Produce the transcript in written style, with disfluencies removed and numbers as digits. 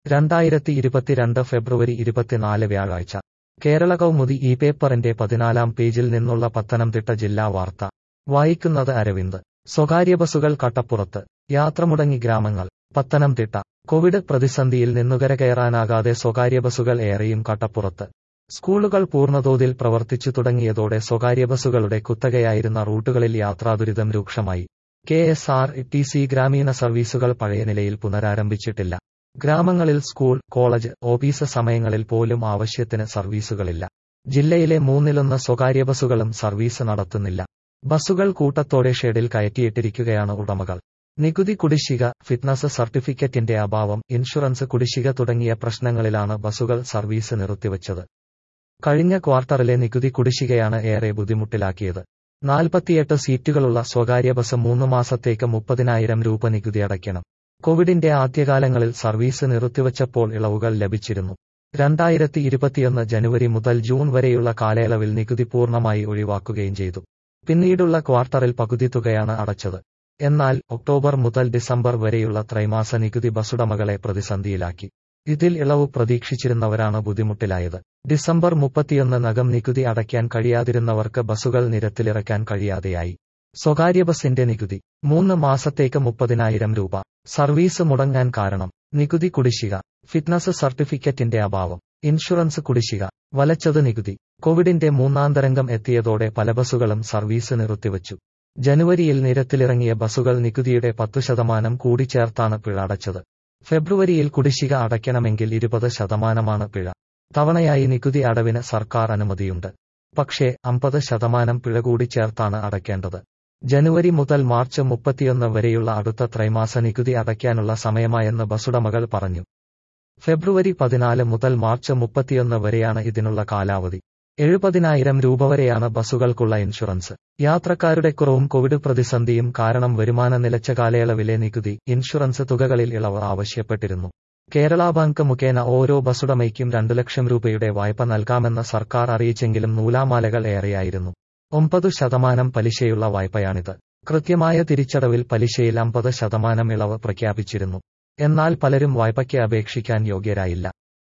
2022 ഫെബ്രുവരി 24 വ്യാഴാഴ്ച കേരള കൗമുദി ഈ പേപ്പറിന്റെ 14-ാം പേജിൽ നിന്നുള്ള പത്തനംതിട്ട ജില്ലാ വാർത്ത വായിക്കുന്നത് അരവിന്ദ്. സ്വകാര്യ ബസുകൾ കട്ടപ്പുറത്ത്, യാത്ര മുടങ്ങി ഗ്രാമങ്ങൾ. പത്തനംതിട്ട കോവിഡ് പ്രതിസന്ധിയിൽ നിന്നുകരകയറാനാകാതെ സ്വകാര്യ ബസുകൾ ഏറെയും കട്ടപ്പുറത്ത്. സ്കൂളുകൾ പൂർണ്ണതോതിൽ പ്രവർത്തിച്ചു തുടങ്ങിയതോടെ സ്വകാര്യ ബസുകളുടെ കുത്തകയായിരുന്ന റൂട്ടുകളിൽ യാത്രാദുരിതം രൂക്ഷമായി. KSRTC ഗ്രാമീണ സർവീസുകൾ പഴയ നിലയിൽ പുനരാരംഭിച്ചിട്ടില്ല. ഗ്രാമങ്ങളിൽ സ്കൂൾ, കോളേജ്, ഓഫീസ് സമയങ്ങളിൽ പോലും ആവശ്യത്തിന് സർവീസുകളില്ല. ജില്ലയിലെ 1/3 സ്വകാര്യ ബസുകളും സർവീസ് നടത്തുന്നില്ല. ബസുകൾ കൂട്ടത്തോടെ ഷെഡിൽ കയറ്റിയിട്ടിരിക്കുകയാണ് ഉടമകൾ. നികുതി കുടിശ്ശിക, ഫിറ്റ്നസ് സർട്ടിഫിക്കറ്റിന്റെ അഭാവം, ഇൻഷുറൻസ് കുടിശ്ശിക തുടങ്ങിയ പ്രശ്നങ്ങളിലാണ് ബസുകൾ സർവീസ് നിർത്തിവച്ചത്. കഴിഞ്ഞ ക്വാർട്ടറിലെ നികുതി കുടിശ്ശികയാണ് ഏറെ ബുദ്ധിമുട്ടിലാക്കിയത്. 48 സീറ്റുകളുള്ള സ്വകാര്യ ബസ് 3 മാസത്തേക്ക് 30,000 രൂപ നികുതി അടയ്ക്കണം. കോവിഡിന്റെ ആദ്യകാലങ്ങളിൽ സർവീസ് നിർത്തിവച്ചപ്പോൾ ഇളവുകൾ ലഭിച്ചിരുന്നു. 2021 ജനുവരി മുതൽ ജൂൺ വരെയുള്ള കാലയളവിൽ നികുതി പൂർണ്ണമായി ഒഴിവാക്കുകയും ചെയ്തു. പിന്നീടുള്ള ക്വാർട്ടറിൽ പകുതി തുകയാണ് അടച്ചത്. എന്നാൽ ഒക്ടോബർ മുതൽ ഡിസംബർ വരെയുള്ള ത്രൈമാസ നികുതി ബസുടമകളെ പ്രതിസന്ധിയിലാക്കി. ഇതിൽ ഇളവ് പ്രതീക്ഷിച്ചിരുന്നവരാണ് ബുദ്ധിമുട്ടിലായത്. ഡിസംബർ 31-നകം നികുതി അടയ്ക്കാൻ കഴിയാതിരുന്നവർക്ക് ബസുകൾ നിരത്തിലിറക്കാൻ കഴിയാതെയായി. സ്വകാര്യ ബസിന്റെ നികുതി 3 മാസത്തേക്ക് 30,000 രൂപ. സർവീസ് മുടങ്ങാൻ കാരണം നികുതി കുടിശ്ശിക, ഫിറ്റ്നസ് സർട്ടിഫിക്കറ്റിന്റെ അഭാവം, ഇൻഷുറൻസ് കുടിശ്ശിക. വലച്ചത് നികുതി. കോവിഡിന്റെ 3ാം തരംഗം എത്തിയതോടെ പല ബസുകളും സർവീസ് നിർത്തിവച്ചു. ജനുവരിയിൽ നിരത്തിലിറങ്ങിയ ബസുകൾ നികുതിയുടെ 10% കൂടി ചേർത്താണ് പിഴ അടച്ചത്. ഫെബ്രുവരിയിൽ കുടിശ്ശിക അടയ്ക്കണമെങ്കിൽ 20% പിഴ. തവണയായി നികുതി അടവിന് സർക്കാർ അനുമതിയുണ്ട്. പക്ഷേ 50% പിഴ കൂടി ചേർത്താണ് അടയ്ക്കേണ്ടത്. ജനുവരി മുതൽ മാർച്ച് 31 വരെയുള്ള അടുത്ത ത്രൈമാസ നികുതി അടയ്ക്കാനുള്ള സമയമായെന്ന് ബസുടമകൾ പറഞ്ഞു. ഫെബ്രുവരി 14 മുതൽ മാർച്ച് 31 വരെയാണ് ഇതിനുള്ള കാലാവധി. 70,000 രൂപ വരെയാണ് ബസുകൾക്കുള്ള ഇൻഷുറൻസ്. യാത്രക്കാരുടെ കുറവും കോവിഡ് പ്രതിസന്ധിയും കാരണം വരുമാനം നിലച്ച കാലയളവിലെ നികുതി, ഇൻഷുറൻസ് തുകകളിൽ ഇളവ് ആവശ്യപ്പെട്ടിരുന്നു. കേരള ബാങ്ക് മുഖേന ഓരോ ബസുടമയ്ക്കും 2 ലക്ഷം രൂപയുടെ വായ്പ നൽകാമെന്ന് സർക്കാർ അറിയിച്ചെങ്കിലും നൂലാമാലകൾ ഏറെയായിരുന്നു. 9% പലിശയുള്ള വായ്പയാണിത്. കൃത്യമായ തിരിച്ചടവിൽ പലിശയിൽ 50% ഇളവ് പ്രഖ്യാപിച്ചിരുന്നു. എന്നാൽ പലരും വായ്പയ്ക്ക് അപേക്ഷിക്കാൻ യോഗ്യരായില്ല.